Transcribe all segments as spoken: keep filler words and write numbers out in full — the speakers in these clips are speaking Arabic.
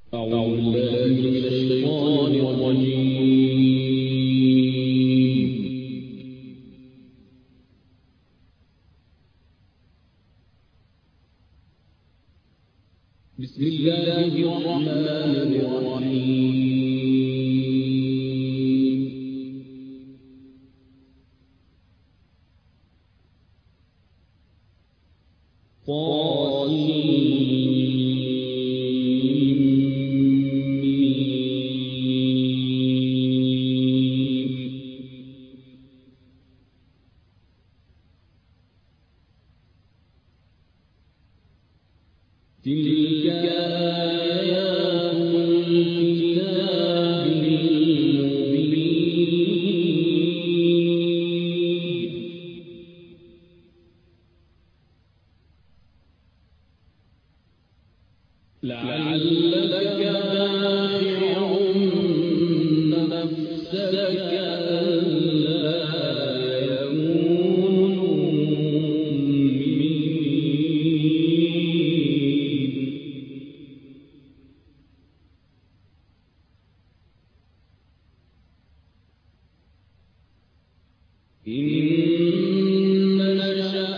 أعوذ بالله من الشيطان الرجيم. بسم الله الرحمن الرحيم. تلك آيات الكتاب المبين. لعلك باخع نفسك ألا يكونوا مؤمنين. إن نشأ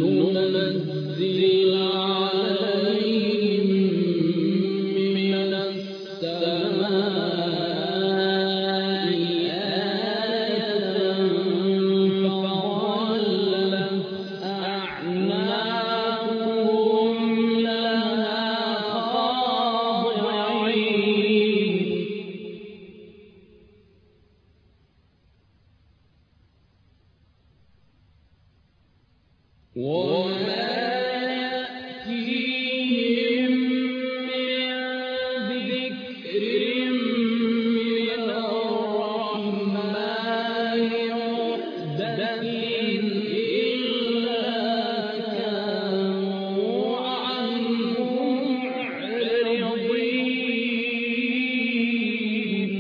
ننزل عليهم من السماء آية فظلت أعناقهم لها خاضعين. وما يأتيهم من ذكر من الرحمن محدث إلا كانوا عنه معرضين.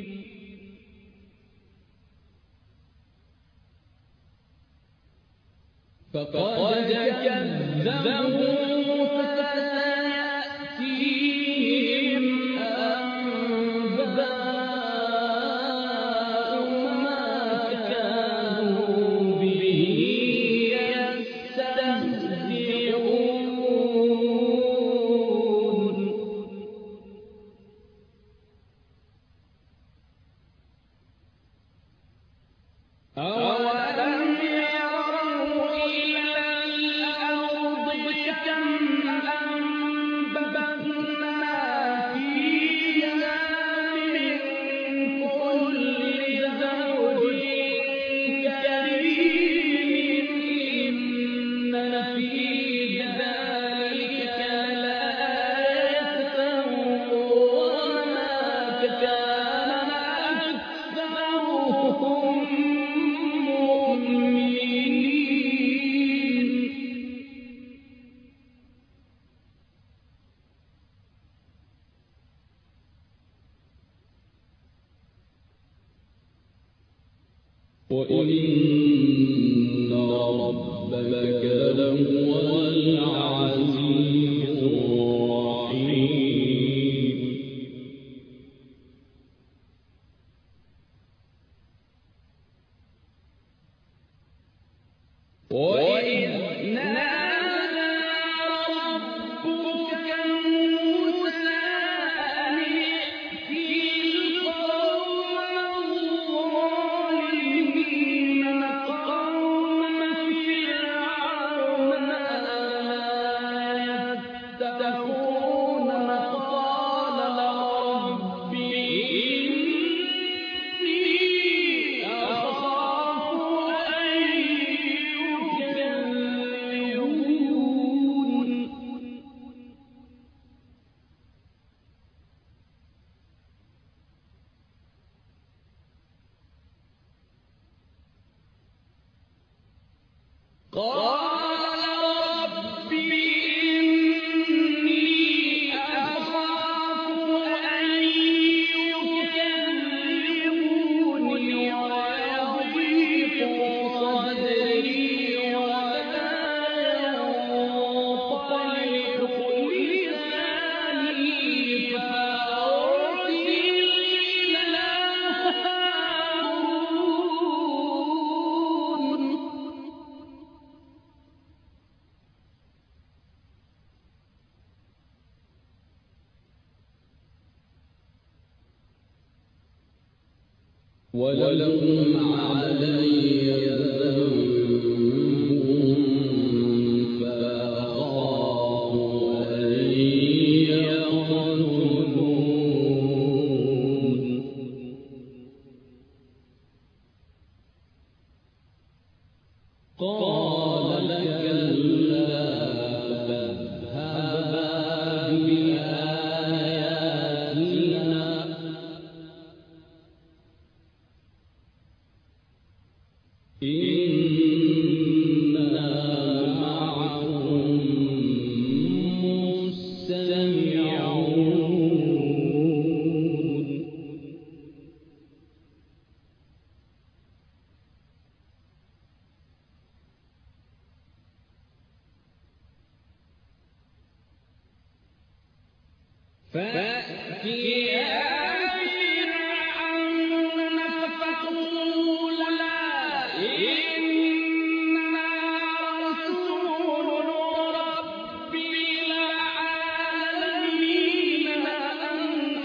فقد كذبوا فسيأتيهم أنباء ما كانوا به يستهزئون. أولم يروا إلى الأرض كم أنبتنا فيها من كل زوج كريم. إن في ذلك لآية وما كان أكثرهم مؤمنين. وإن ربك لهو العزيز الرحيم. وإذ نادى ربك موسى أن ائت القوم الظالمين قوم فرعون ألا يتقون. قال رب إني أخاف أن يكذبون. قال رب إني أخاف أن يكذبون ويضيق صدري ولا ينطلق لساني ولكم علي ذنب فأخاف أن يقتلون. قال كلا فاذهبا بآياتنا إنا معكم مستمعون. فأتيا فرعون فقولا إنا رسول رب العالمين أن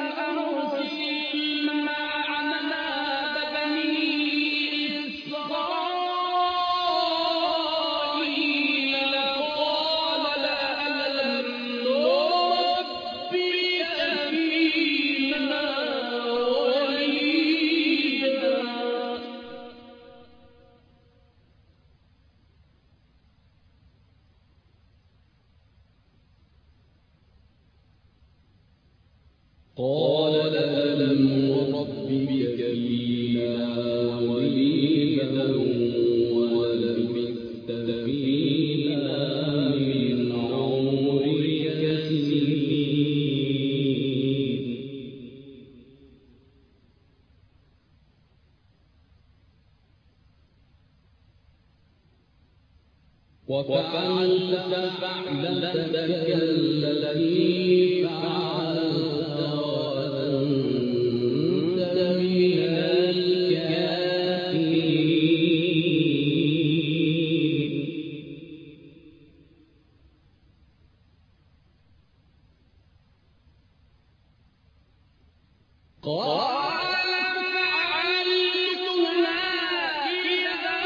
أرسل معنا بني إسرائيل. قال ألم نربك فينا وليدا قال ألم نربك فينا وليدا ولبثت فينا من عمرك سنين. وفعلت فعلتك التي فعلت وأنت من الكافرين. قال فعلتها إذا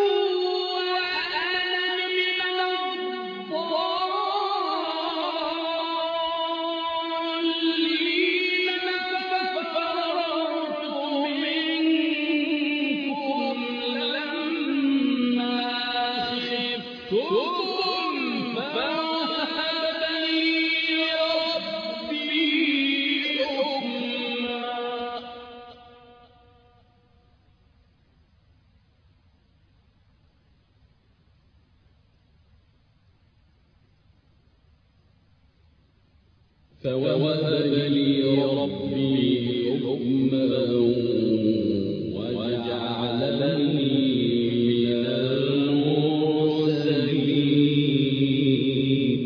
وأنا من الضالين ففررت منكم لما خفتكم فوهب لي ربي حكما. فوهب لي ربي حكما وجعلني من المرسلين.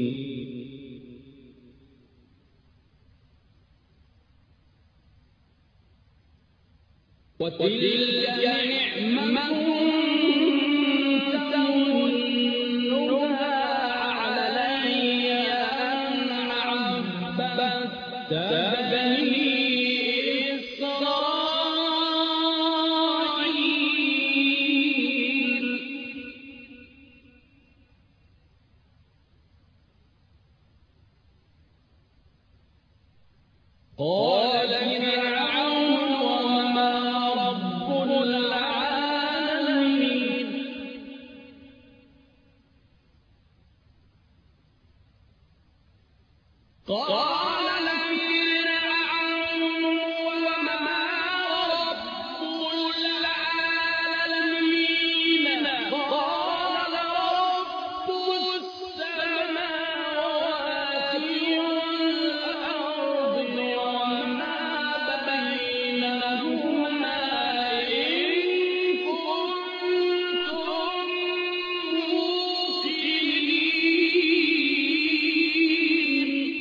وتلك نعمة تمنها علي أن عبدت بني إسرائيل. قال فرعون وما رب العالمين. قال فرعون وما رب العالمين. قال رب السماوات والأرض وما بينهما إن كنتم موقنين.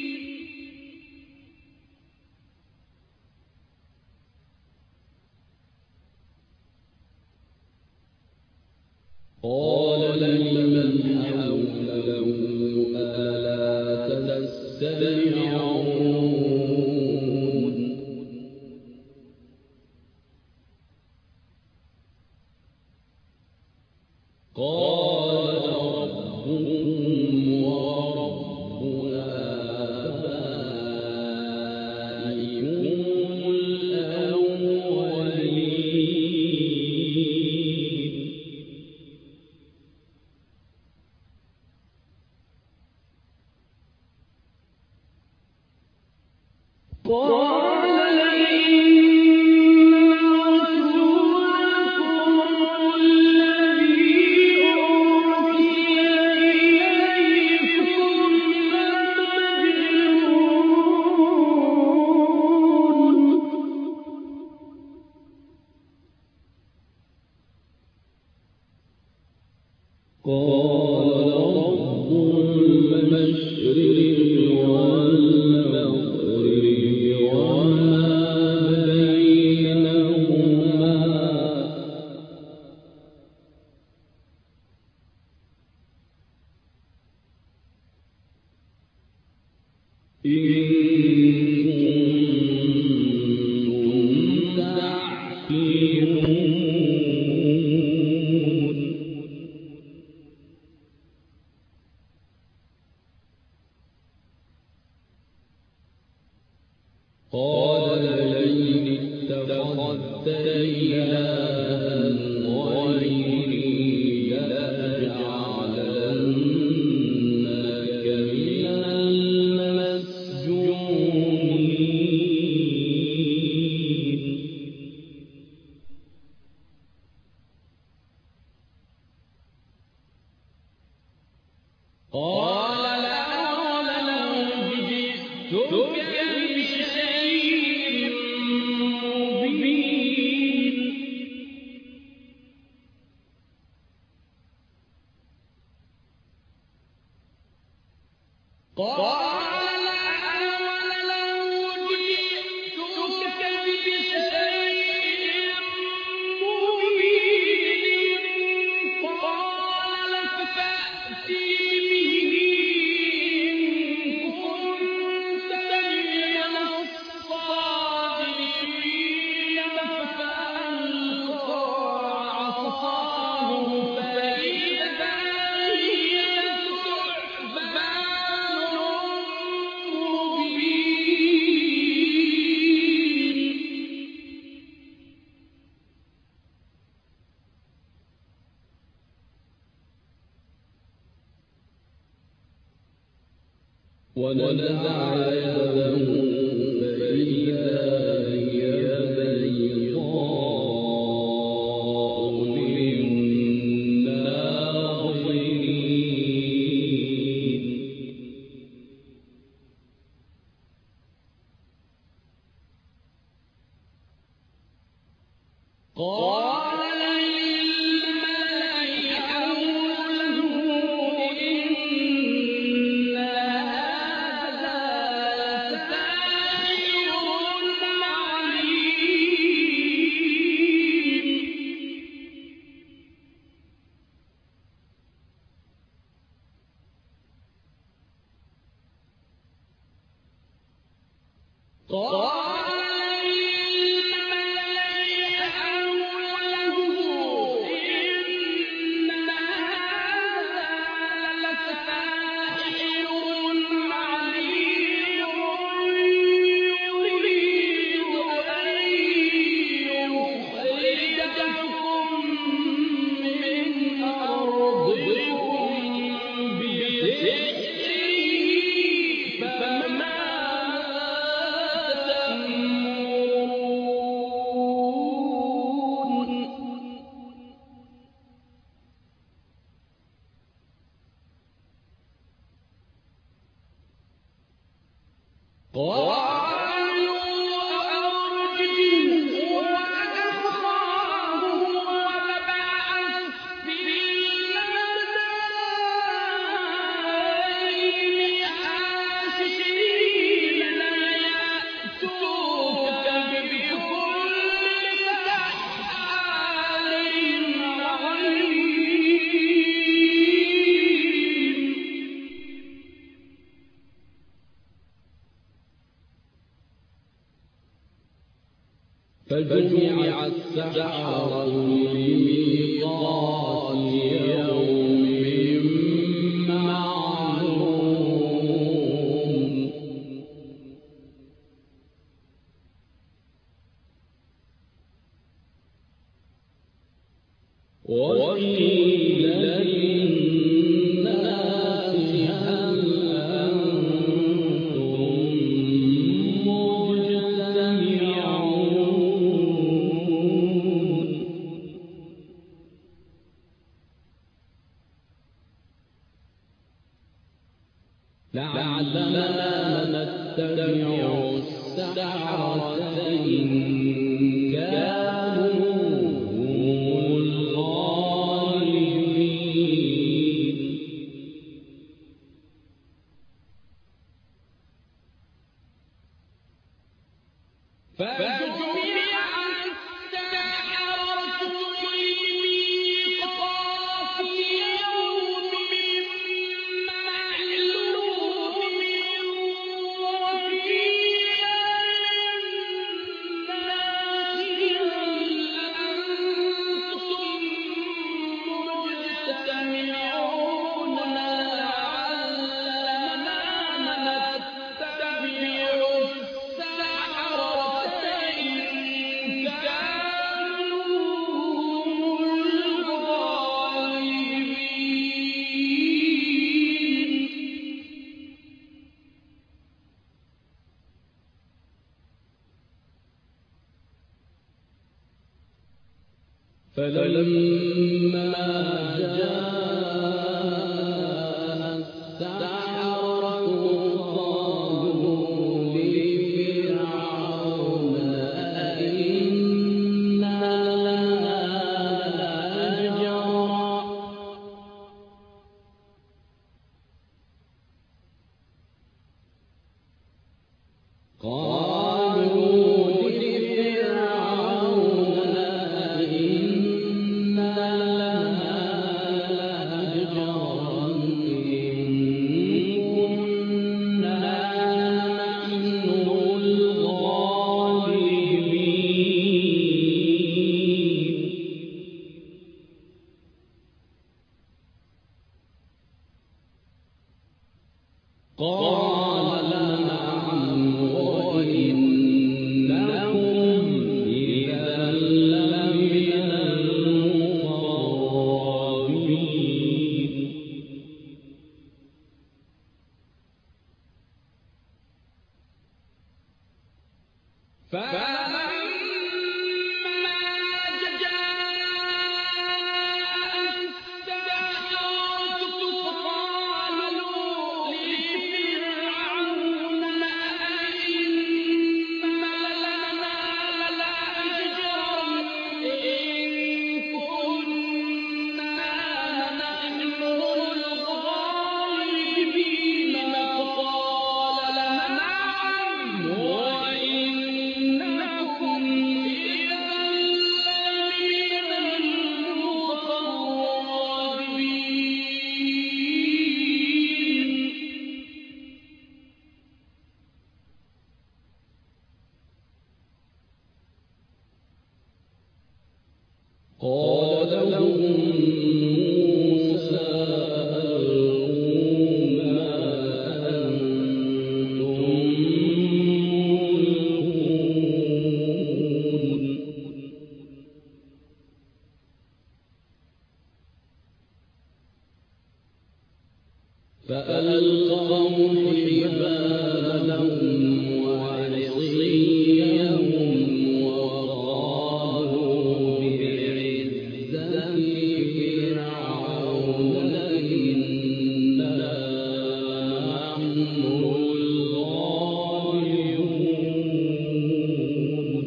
قال لمن حوله ألا تستمعون. ونزع يده فإذا هي بيضاء للناظرين قال للملأ حوله إن هذا لساحر عليم قال للملأ حوله إن هذا لساحر عليم يريد أن يخرجكم من أرضكم بسحره فماذا تأمرون قالوا أرجه وأخاه وابعث في المدائن حاشرين يأتوك بكل سحار عليم فجمع السحرة لميقات يوم معلوم وقيل للناس هل أنتم مجرمون السحرة إن كانوا هم الغالبين فجمع السحرة لميقات يوم معلوم وقيل للناس هل أنتم مجتمعون لعلنا نتبع السحرة إن كانوا هم الغالبين. فلما جاء السحرة قالوا لفرعون أئن لنا لأجرا قالوا لفرعون أئن لنا لأجرا إن كنا نحن الغالبين قال نعم وإنكم إذا لمن المقربين فلما جاء السحرة قالوا لفرعون أئن لنا لأجرا إن كنا نحن الغالبين قال نعم وإنكم إذا لمن المقربين. قال لهم موسى ألقوا ما أنتم ملقون فألقوا حبالهم وعصيهم وقالوا بعزة فرعون إنا نحن الغالبون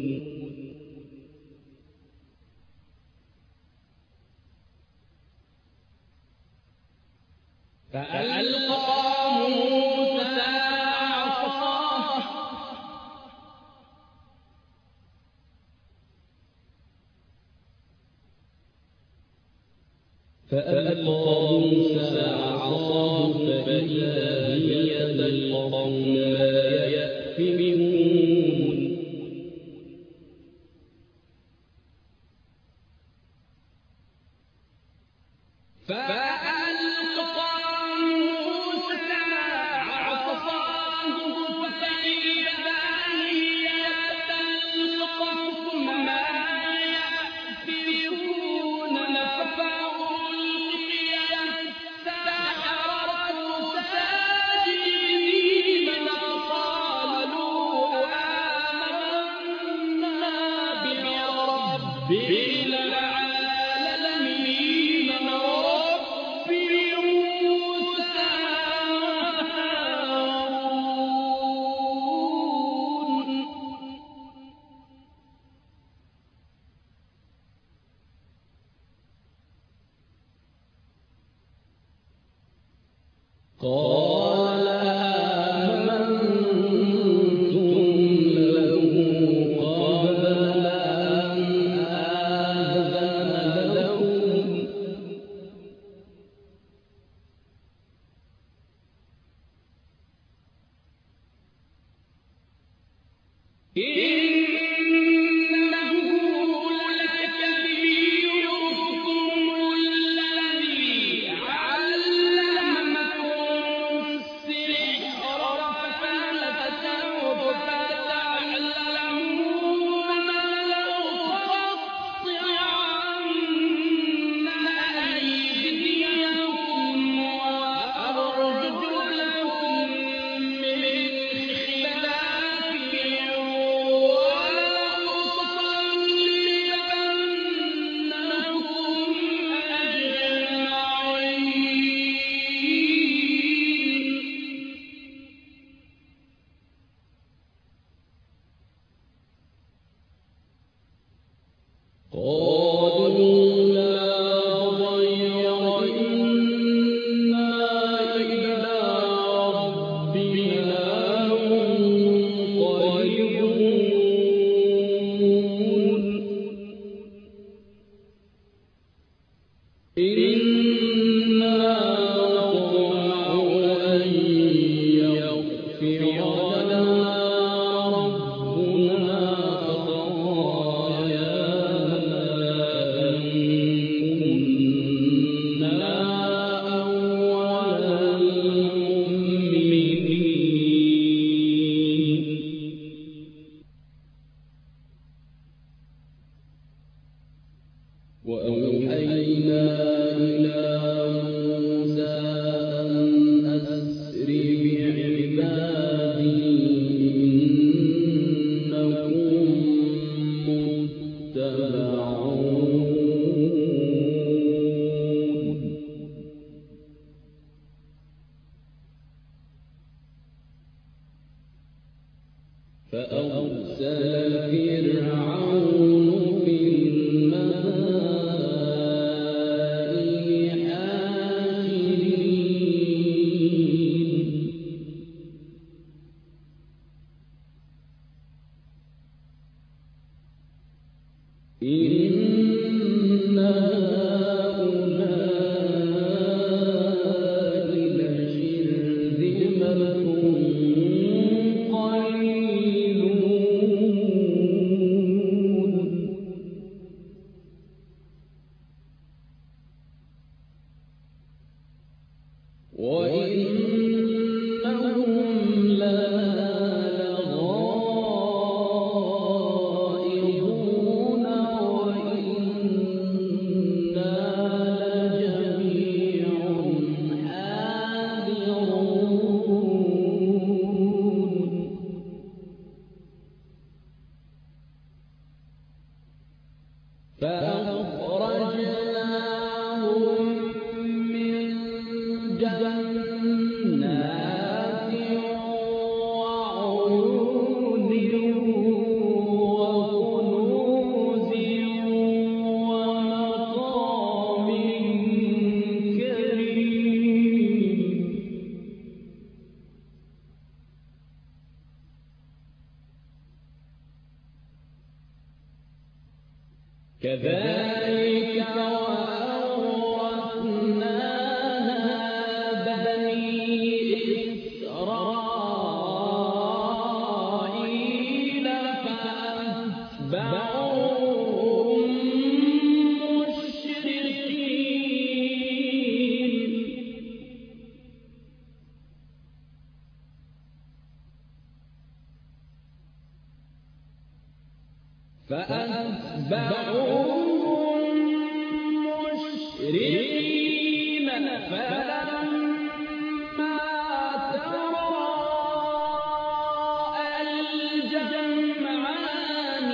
فألقى موسى عصاه فألقى موسى عصاه فإذا هي تلقف ما يأفكون فألقى موسى عصاه فإذا هي تلقف ما يأفكون فألقي السحرة ساجدين قالوا آمنا برب العالمين رب موسى وهارون. قال آمنتم له قبل أن آذن لكم إنه لكبيركم الذي علمكم السحر فلسوف تعلمون لأقطعن أيديكم وأرجلكم من خلاف ولأصلبنكم أجمعين. قالوا لا ضير إنا إلى ربنا منقلبون إنا نطمع أن يغفر لنا ربنا خطايانا أن كنا أول المؤمنين. وأوحينا إلى موسى أن أسر بعبادي إنكم متبعون. فأرسل فرعون في المدائن حاشرين إن هؤلاء لشرذمة قليلون وإنهم لنا لغائظون وإنا لجميع حاذرون. فأخرجناهم من جنات وعيون وكنوز ومقام كريم. كذلك وأورثناها بني إسرائيل فأتبعوهم مشرقين. فأتبعوهم مشرقين فلما تراءى الجمعان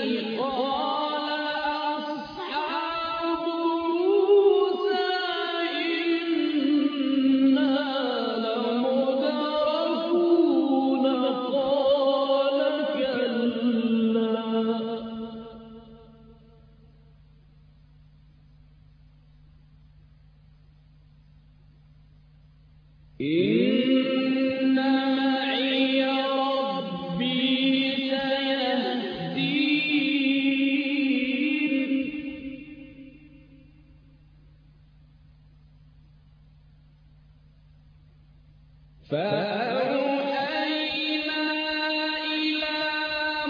قال أصحاب موسى إنا لمدركون قال كلا إن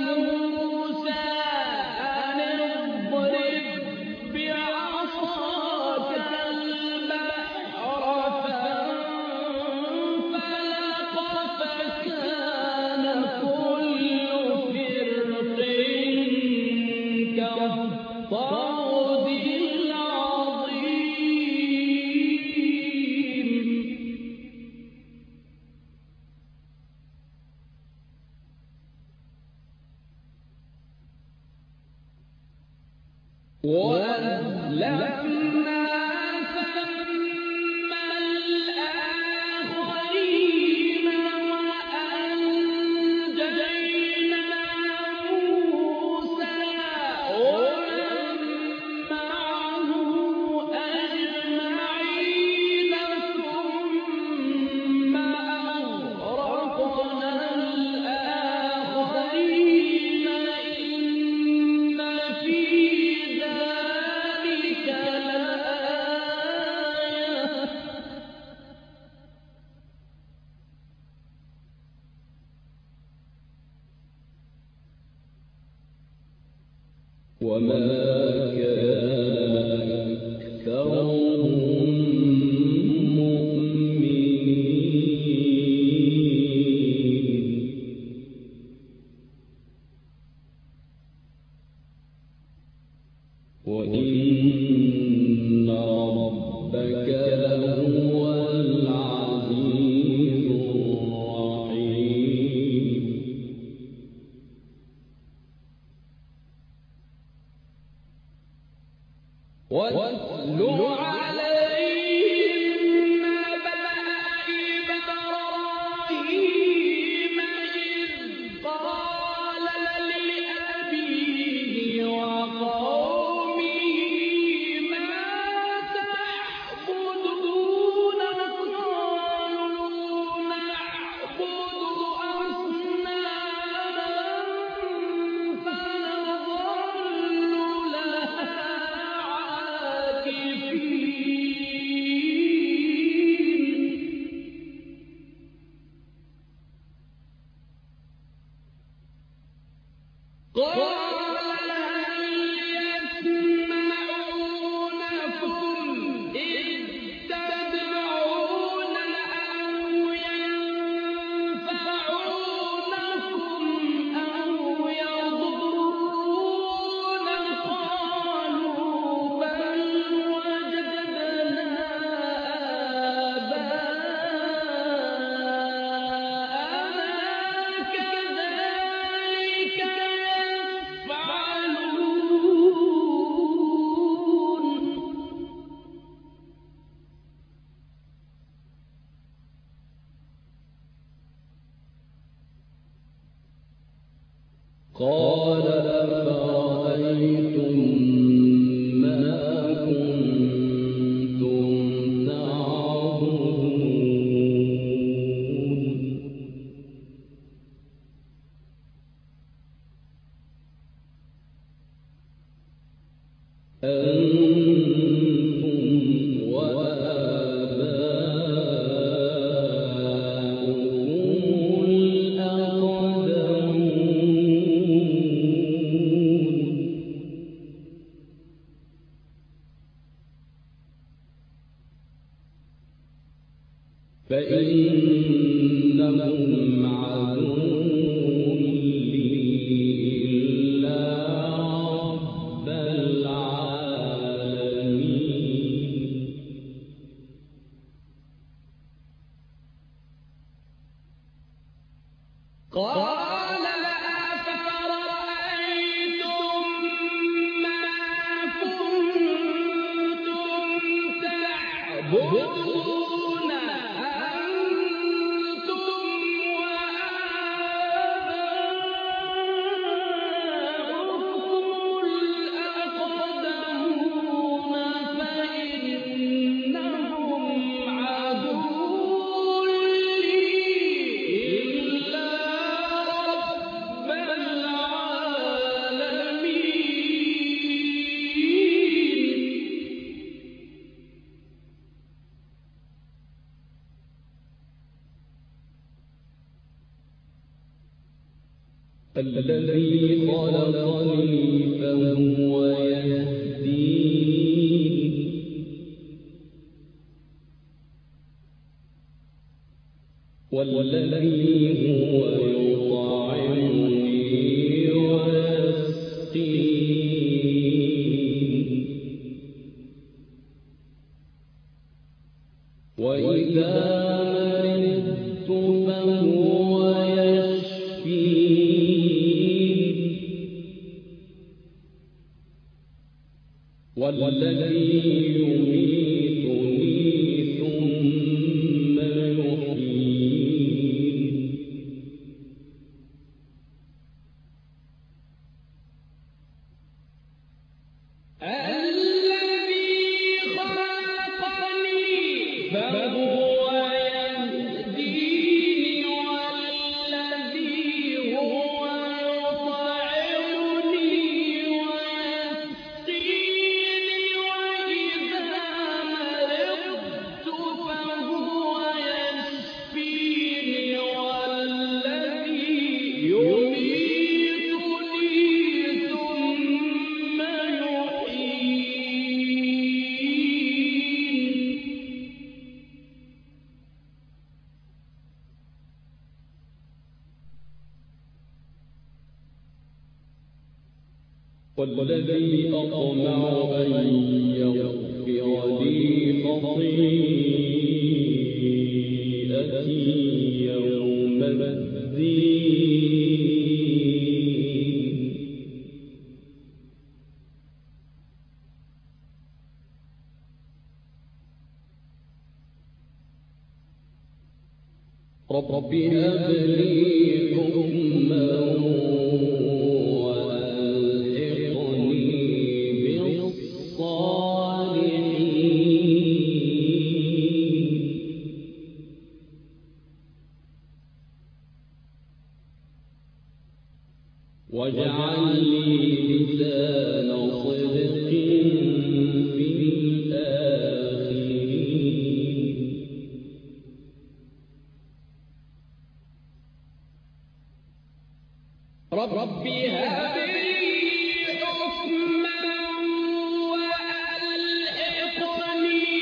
قال أفرأيتم ما كنتم تعبدون أنتم وآباؤكم الأقدمون فإنهم عدو لي إلا رب العالمين قال أفرأيتم ما كنتم تعبدون أنتم وآباؤكم الأقدمون فإنهم عدو لي إلا رب العالمين. الذين خلقني فهو يهدين والذي هو يطعمني ويسقين وإذا مرضت فهو يشفين والذي يميتني ثم يحيين الذي خلقني فهو يهديني والذي هو يطعمني ويسقيني وإذا مرضت فهو يشفيني والذي يميتني ثم يحيين والذي أطمع أن يغفر لي خطيئتي يوم الدين رب هب لي حكما وألحقني بالصالحين واجعل لي لسان صدق في الآخرين رب هب لي حكما وألحقني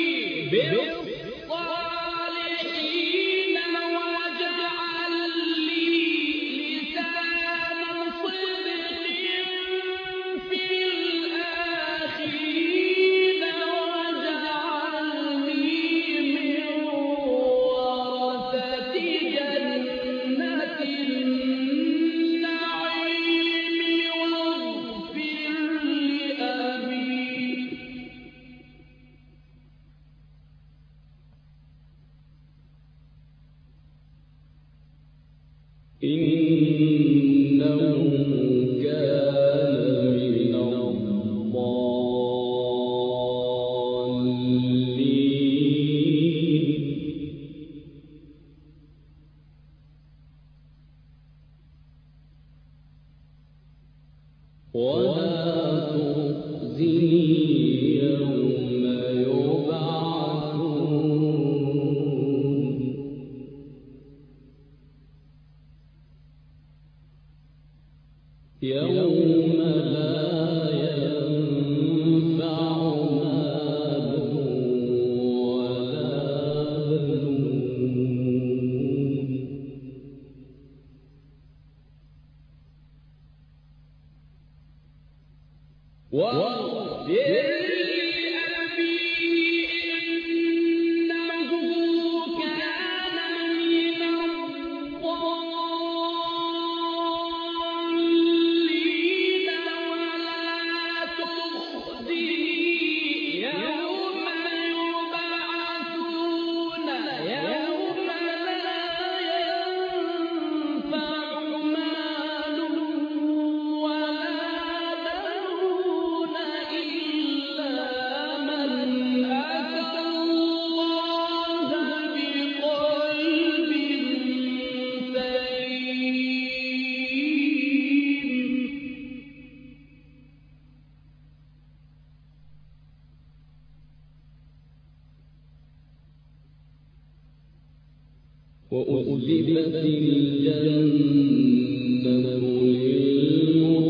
بالصالحين واجعل لي لسان صدق في الآخرين واجعلني من ورثة جنة النعيم واغفر لأبي إنه كان من الضالين ولا تخزني يوم يبعثون يوم لا ينفع مال ولا بنون واغفر لأبي إنه كان من الضالين ولا تخزني يوم يبعثون يوم لا ينفع مال ولا بنون إلا من أتى الله بقلب سليم وأزلفت الجنة للمتقين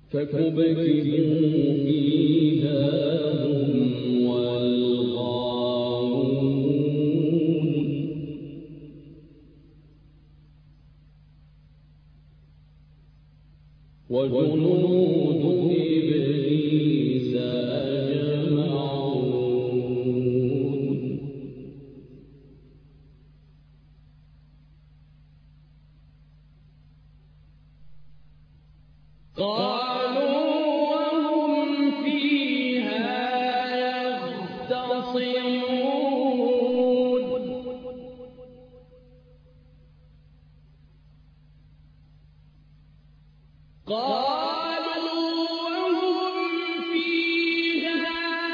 فكبكبوا فيها هم والغاوون وجنود إبليس أجمعون قالوا وهم فيها يختصمون قالوا وهم فيها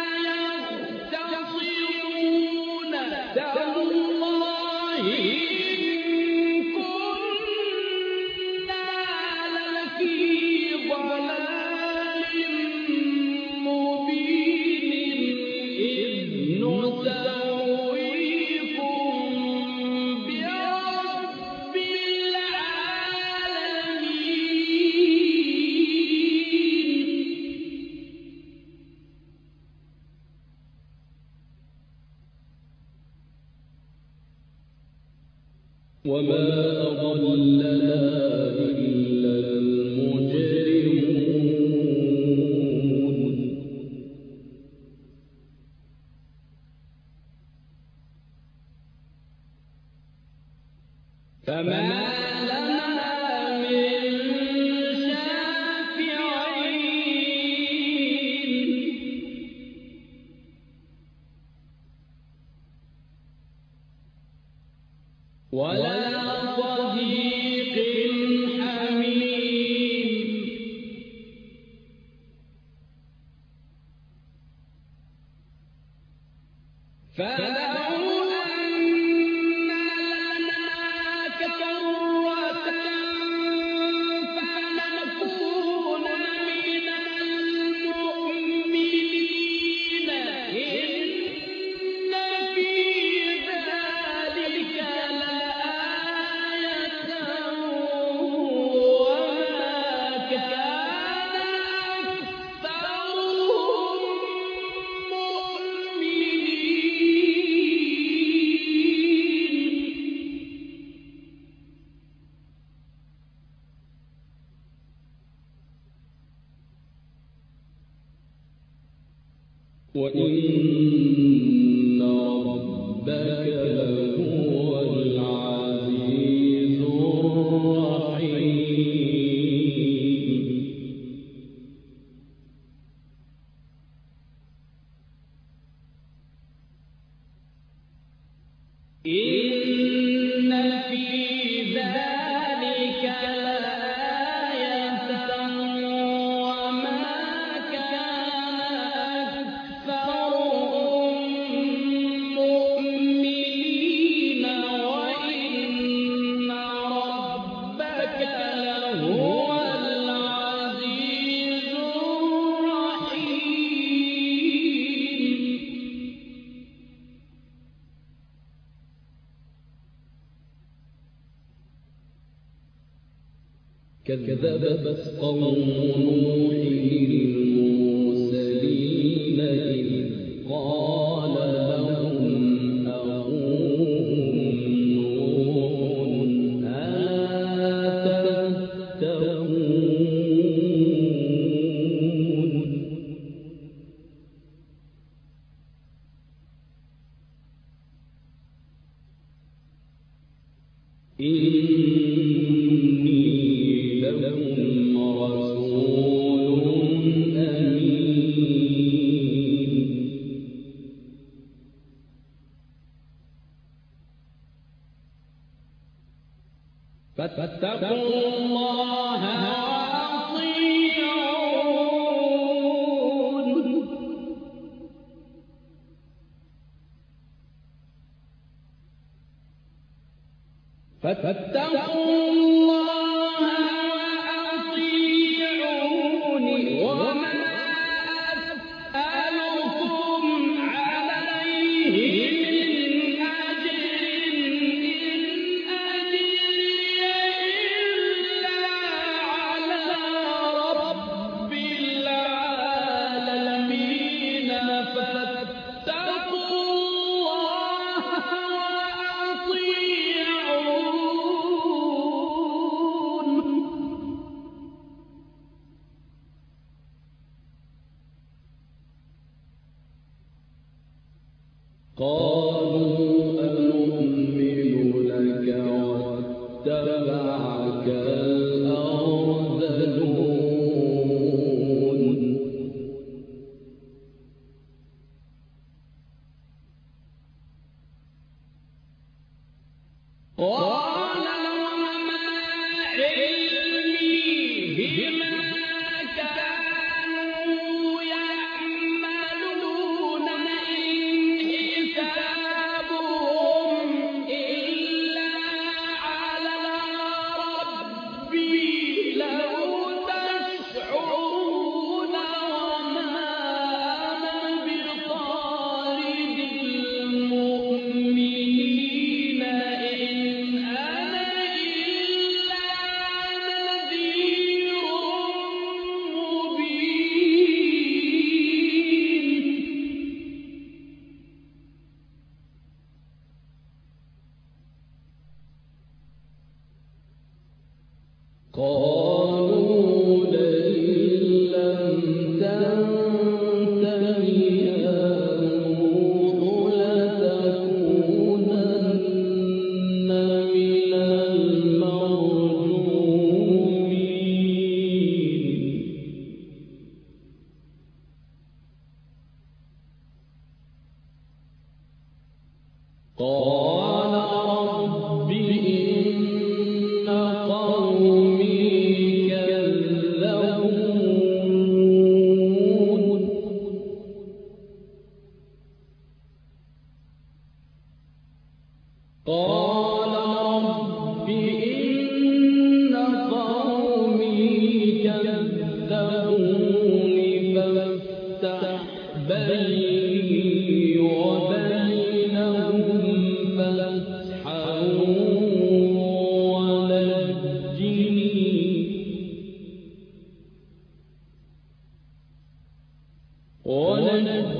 يختصمون تالله إن كنا لفي ضلال مبين إذ نسويكم برب العالمين وما أضلنا إلا المجرمون فما لنا من شافعين ولا صديق حميم فلو أن لنا كرة فنكون من المؤمنين إن في ذلك لآية وما كان أكثرهم مؤمنين وإن ربك لهو العزيز الرحيم إن في ذلك لآية وما كان أكثرهم مؤمنين وإن ربك لهو العزيز الرحيم كذبت قوم نوح المرسلين إذ قال لهم أخوهم نوح ألا تتقون إني لكم رسول أمين فاتقوا الله وأطيعون فاتقوا الله وأطيعون وما أسألكم عليه من أجر إن أجري إلا على رب قالوا أنؤمن لك واتبعك الأرذلون قال وما علمي بما كانوا يعملون إن حسابهم إلا على ربي لو تشعرون وما أنا بطارد المؤمنين إن أنا إلا نذير مبين قالوا لئن لم تنته يا نوح لتكونن من المرجومين قال رب إن قومي كذبون قال رب إن قومي كذبون فافتح بيني وبينهم فتحا ونجني ونجني